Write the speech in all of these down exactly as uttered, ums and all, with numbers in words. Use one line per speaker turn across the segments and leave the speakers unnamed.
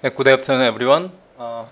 Yeah, good afternoon, everyone. Uh,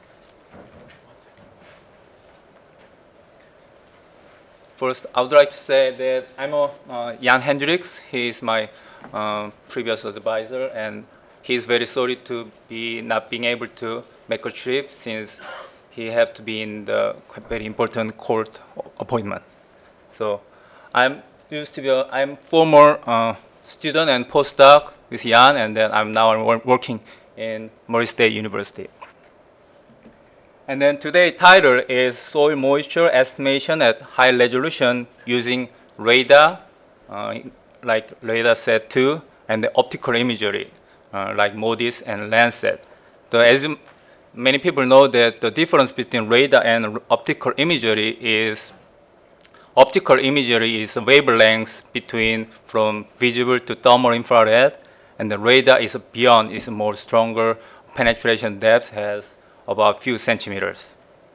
first, I would like to say that I'm a, uh, Jan Hendricks. He is my uh, previous advisor, and he's very sorry to be not being able to make a trip since he have to be in the very important court appointment. So, I'm used to be a, I'm former uh, student and postdoc with Jan, and then I'm now working in Murray State University. And then today's title is Soil Moisture Estimation at High Resolution using radar, uh, like RadarSat two, and the optical imagery, uh, like MODIS and Landsat. So as many people know that the difference between radar and optical imagery is optical imagery is a wavelength between from visible to thermal infrared, and the radar is beyond, is more stronger penetration depth, has about few centimeters.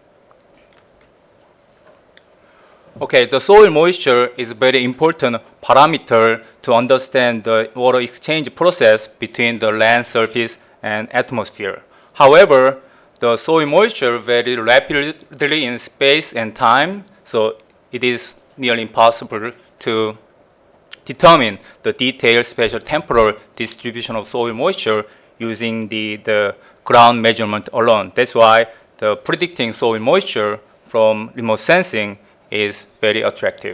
Okay, the soil moisture is a very important parameter to understand the water exchange process between the land surface and atmosphere. However, the soil moisture varies rapidly in space and time, so it is nearly impossible to determine the detailed spatial temporal distribution of soil moisture using the, the ground measurement alone. That's why the predicting soil moisture from remote sensing is very attractive.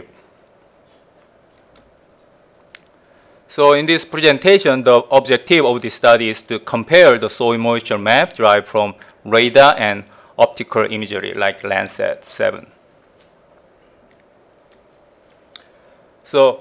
So in this presentation, the objective of this study is to compare the soil moisture map derived from radar and optical imagery like Landsat seven. So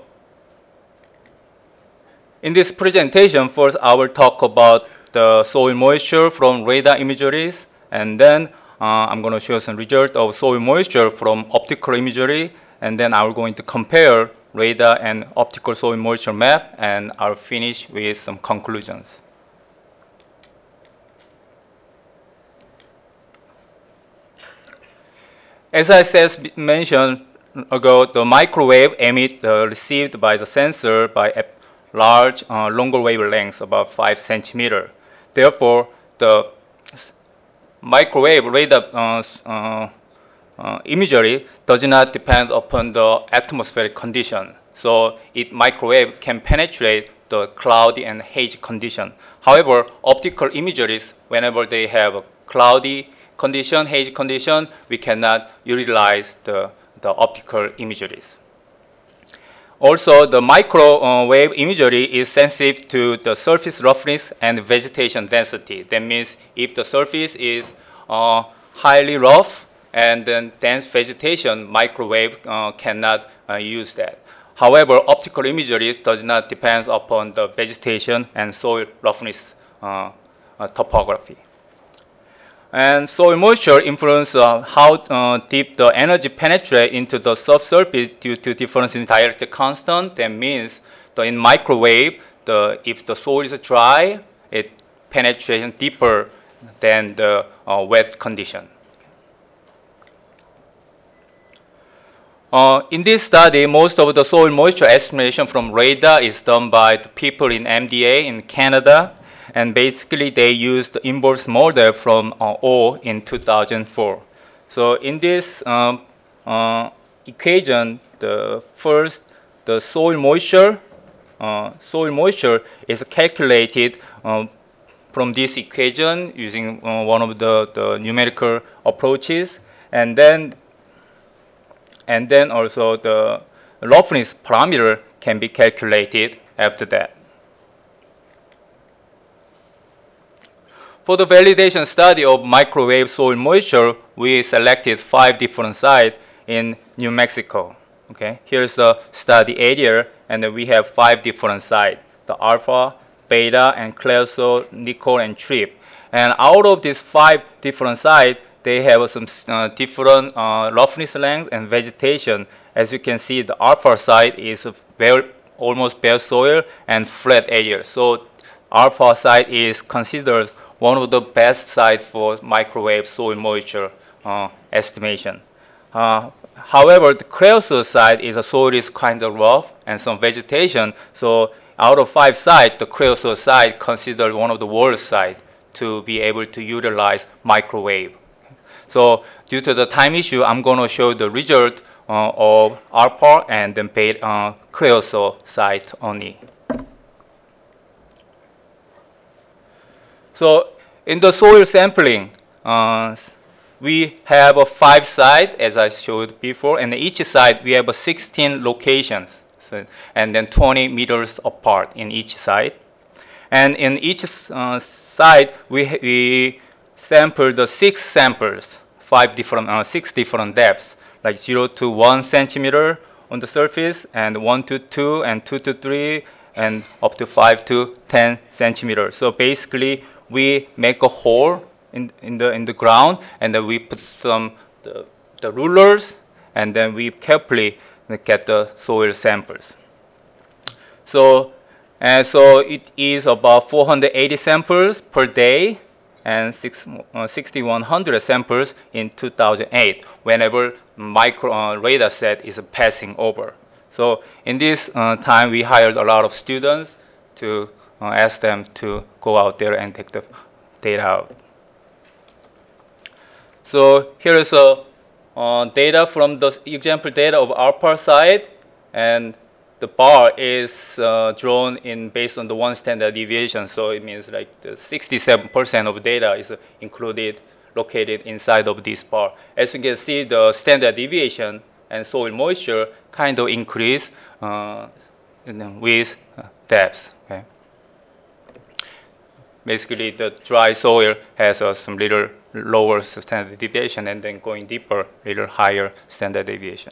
in this presentation, first I will talk about the soil moisture from radar imageries, and then uh, I'm going to show some results of soil moisture from optical imagery, and then I'm going to compare radar and optical soil moisture map, and I'll finish with some conclusions. As I said, mentioned ago, the microwave emit uh, received by the sensor by a large, uh, longer wavelengths, about five centimeter. Therefore, the microwave radar uh, uh, uh, imagery does not depend upon the atmospheric condition. So it microwave can penetrate the cloudy and hazy condition. However, optical imageries, whenever they have a cloudy condition, hazy condition, we cannot utilize the, the optical imageries. Also, the microwave imagery is sensitive to the surface roughness and vegetation density. That means if the surface is uh, highly rough and then dense vegetation, microwave uh, cannot uh, use that. However, optical imagery does not depend upon the vegetation and soil roughness uh, uh, topography. And soil moisture influence uh, how uh, deep the energy penetrate into the subsurface due to difference in dielectric constant. That means the, in microwave, the, if the soil is dry, it penetration deeper than the uh, wet condition. Uh, in this study, most of the soil moisture estimation from radar is done by the people in M D A in Canada, and basically they used the inverse model from uh, O in two thousand four. So in this um, uh, equation, the first, the soil moisture, uh, soil moisture is calculated uh, from this equation using uh, one of the, the numerical approaches, and then and then also the roughness parameter can be calculated after that. For the validation study of microwave soil moisture, we selected five different sites in New Mexico. Okay, here's the study area, and then we have five different sites: the alpha, beta, and Creosote, nickel, and trip. And out of these five different sites, they have some uh, different uh, roughness length and vegetation. As you can see, the alpha site is very, almost bare soil and flat area. So alpha site is considered one of the best sites for microwave soil moisture uh, estimation. Uh, however, the creosote site is a soil is kind of rough and some vegetation. So out of five sites, the creosote site considered one of the worst sites to be able to utilize microwave. So due to the time issue, I'm going to show the result uh, of ARPAR and then beta, uh, creosote site only. So in the soil sampling, uh, we have a five sites, as I showed before, and each site we have a sixteen locations, so, and then twenty meters apart in each site. And in each uh, site, we, we sampled the six samples, five different, uh, six different depths, like zero to one centimeter on the surface, and one to two, and two to three, and up to five to ten centimeters. So basically, we make a hole in, in the in the ground, and then we put some the, the rulers, and then we carefully get the soil samples. So, and so it is about four hundred eighty samples per day, and six, uh, six thousand one hundred samples in two thousand eight, whenever micro uh, radar set is passing over. So in this uh, time, we hired a lot of students to uh, ask them to go out there and take the data out. So here is a uh, data from the example data of ARPAR site, and the bar is uh, drawn in based on the one standard deviation. So it means like the sixty-seven percent of data is included, located inside of this bar. As you can see, the standard deviation and soil moisture kind of increase uh, with depth. Okay? Basically, the dry soil has uh, some little lower standard deviation, and then going deeper, little higher standard deviation.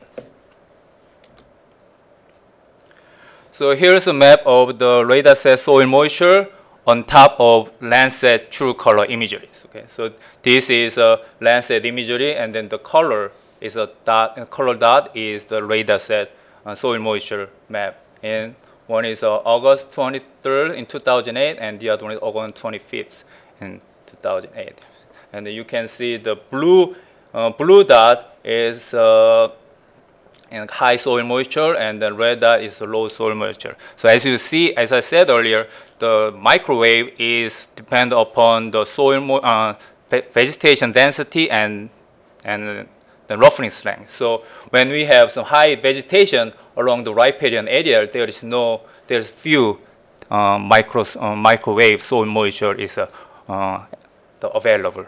So here's a map of the radar set soil moisture on top of Landsat true color imagery. Okay, so this is a Landsat imagery, and then the color is a dot. A color dot is the radar set uh, soil moisture map. And one is uh, August twenty-third in two thousand eight, and the other one is August twenty-fifth in two thousand eight. And you can see the blue uh, blue dot is uh, and high soil moisture, and the red dot is low soil moisture. So as you see, as I said earlier, the microwave is depend upon the soil uh, vegetation density and and the roughening strength. So when we have some high vegetation along the riparian area, there is no, there's few uh, micro uh, microwave soil moisture is uh, uh, available.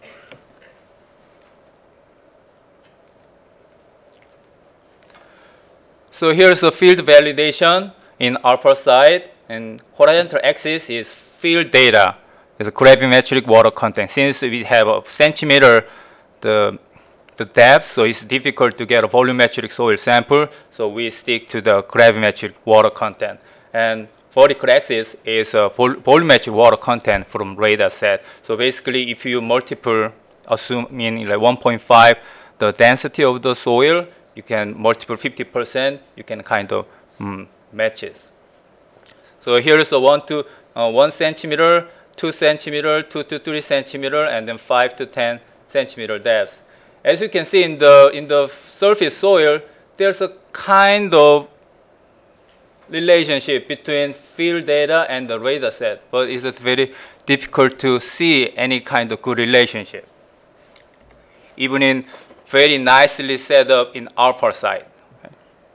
So here's a field validation in ARPAR site, and horizontal axis is field data. It's a gravimetric water content. Since we have a centimeter the the depth, so it's difficult to get a volumetric soil sample, so we stick to the gravimetric water content. And vertical axis is a vol volumetric water content from radar set. So basically, if you multiple, assume meaning like one point five, the density of the soil, you can multiple fifty percent, you can kind of mm, match it. So here is a one to uh, one centimeter, two centimeter, two to three centimeter, and then five to ten centimeter depth. As you can see in the in the surface soil, there's a kind of relationship between field data and the radar set, but it's very difficult to see any kind of good relationship, even in very nicely set up in ARPAR site. Okay.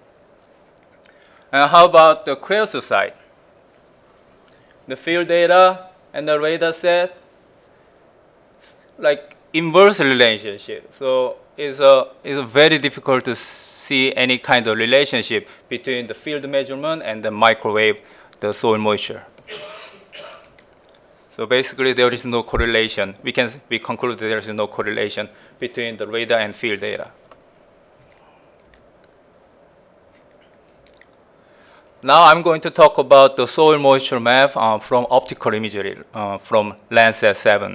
And how about the creosote site? The field data and the radar set, like inverse relationship. So it's a, it's a very difficult to see any kind of relationship between the field measurement and the microwave, the soil moisture. So basically, there is no correlation. We can we conclude that there is no correlation between the radar and field data. Now I'm going to talk about the soil moisture map uh, from optical imagery uh, from Landsat seven.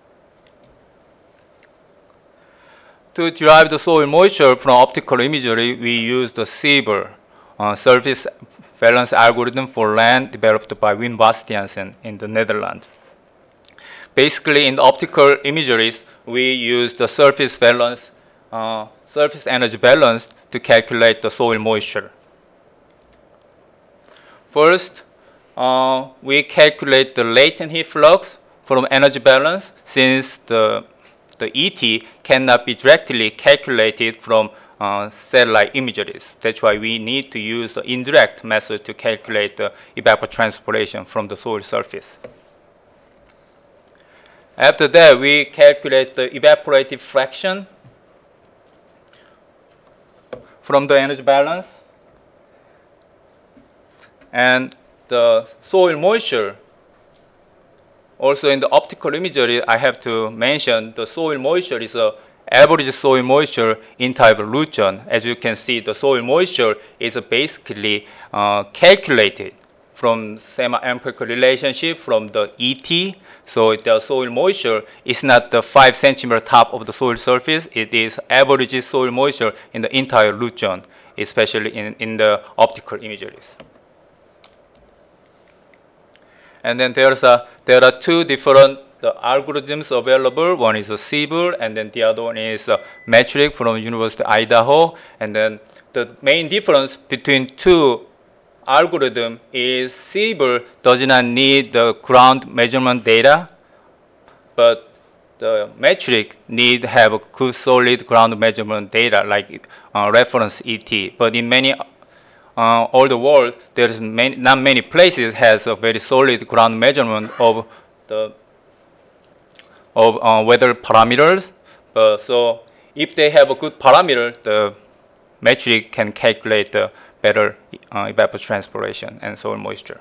To derive the soil moisture from optical imagery, we use the SIEVER, uh, surface valence algorithm for land developed by Wim Bastiaansen in the Netherlands. Basically, in the optical imageries, we use the surface valence, uh, surface energy balance to calculate the soil moisture. First, uh, we calculate the latent heat flux from energy balance, since the, the E T cannot be directly calculated from uh, satellite imageries. That's why we need to use the indirect method to calculate the evapotranspiration from the soil surface. After that, we calculate the evaporative fraction from the energy balance. And the soil moisture, also in the optical imagery, I have to mention the soil moisture is a average soil moisture in type of Luzon. As you can see, the soil moisture is basically uh, calculated from semi-empirical relationship from the E T. So the soil moisture is not the five centimeter top of the soil surface. It is average soil moisture in the entire Luzon, especially in, in the optical imageries. And then there's a, there are two different the algorithms available. One is a Siebel, and then the other one is a metric from University of Idaho. And then the main difference between two algorithms is Siebel does not need the ground measurement data, but the metric need to have a good solid ground measurement data like uh, reference E T. But in many uh, all the world, there's many, not many places has a very solid ground measurement of the of uh, weather parameters. Uh, so if they have a good parameter, the metric can calculate the better uh, evapotranspiration and soil moisture.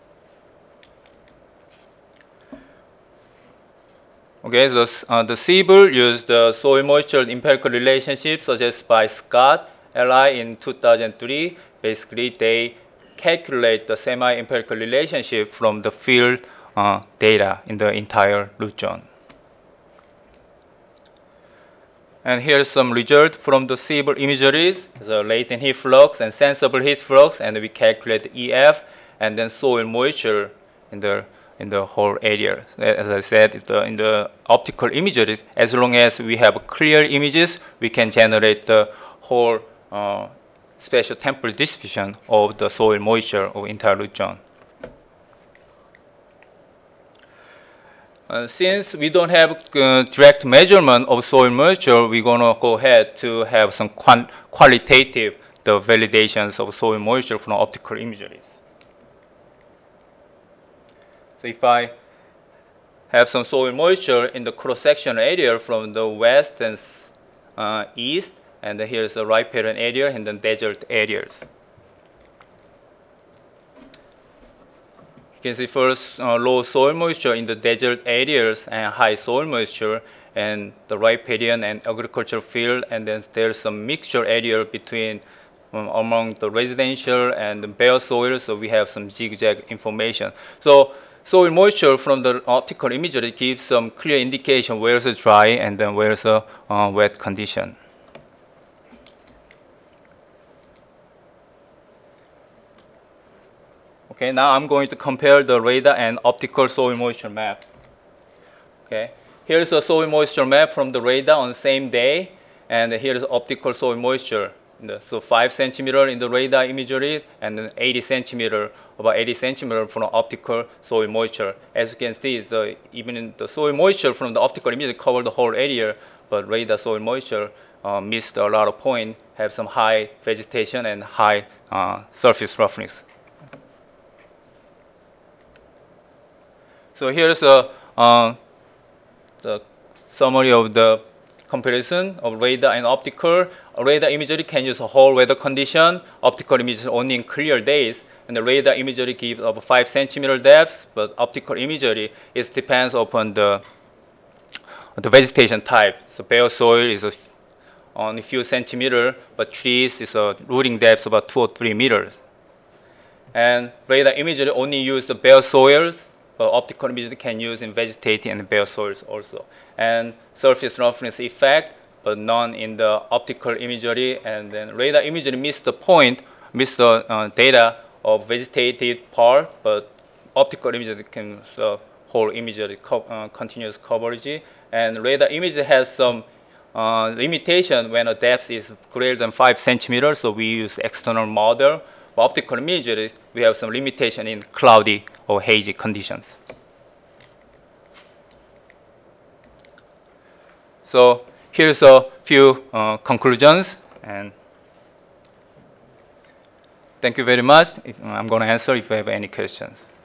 Okay, so uh, the Siebel used the soil moisture empirical relationship suggested by Scott L I in two thousand three. Basically, they calculate the semi-empirical relationship from the field uh, data in the entire Luzon. And here's some result from the Siebel imageries, the latent heat flux and sensible heat flux, and we calculate the E F and then soil moisture in the in the whole area. As I said, the, in the optical imageries, as long as we have clear images, we can generate the whole uh, spatial temperature distribution of the soil moisture of entire Luzon. Uh, since we don't have uh, direct measurement of soil moisture, we're going to go ahead to have some qualitative the validations of soil moisture from optical imageries. So if I have some soil moisture in the cross-section area from the west and uh, east, and here's the riparian area and then desert areas. You can see first uh, low soil moisture in the desert areas and high soil moisture and the riparian and agricultural field, and then there's some mixture area between um, among the residential and the bare soil, so we have some zigzag information. So soil moisture from the optical imagery gives some clear indication where's the dry and then where's the uh, wet condition. Okay, now I'm going to compare the radar and optical soil moisture map. Okay, here's a soil moisture map from the radar on the same day, and here's optical soil moisture. So five centimeter in the radar imagery, and then eighty centimeter, about eighty centimeter from the optical soil moisture. As you can see, the, even in the soil moisture from the optical imagery covered the whole area, but radar soil moisture uh, missed a lot of points, have some high vegetation and high uh, surface roughness. So here's a, uh, the summary of the comparison of radar and optical. A radar imagery can use a whole weather condition. Optical imagery only in clear days. And the radar imagery gives about five centimeter depth, but optical imagery it depends upon the the vegetation type. So bare soil is a, only a few centimeter, but trees is a rooting depth about two or three meters. And radar imagery only use the bare soils. But optical imagery can use in vegetating and bare soils also. And surface roughness effect, but none in the optical imagery. And then radar imagery missed the point, missed the uh, data of vegetated part, but optical imagery can uh, whole imagery co uh, continuous coverage. And radar imagery has some uh, limitation when a depth is greater than five centimeters, so we use external model. For optical imagery, we have some limitation in cloudy or hazy conditions. So here's a few uh, conclusions, and thank you very much. If, I'm going to answer if you have any questions.